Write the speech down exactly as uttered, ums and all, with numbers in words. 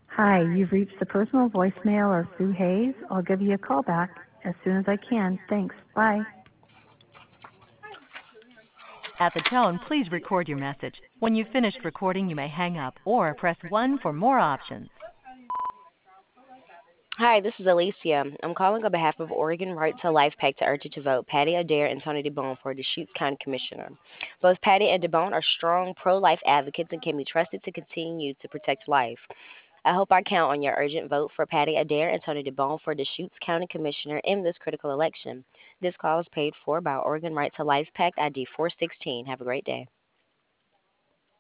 Hi, you've reached the personal voicemail of Sue Hayes. I'll give you a call back as soon as I can. Thanks. Bye. At the tone, please record your message. When you've finished recording, you may hang up or press one for more options. Hi, this is Alicia. I'm calling on behalf of Oregon Right to Life PAC to urge you to vote Patty Adair and Tony DeBone for Deschutes County Commissioner. Both Patty and DeBone are strong pro-life advocates and can be trusted to continue to protect life. I hope I count on your urgent vote for Patty Adair and Tony DeBone for Deschutes County Commissioner in this critical election. This call is paid for by Oregon Right to Life PAC I D four sixteen. Have a great day.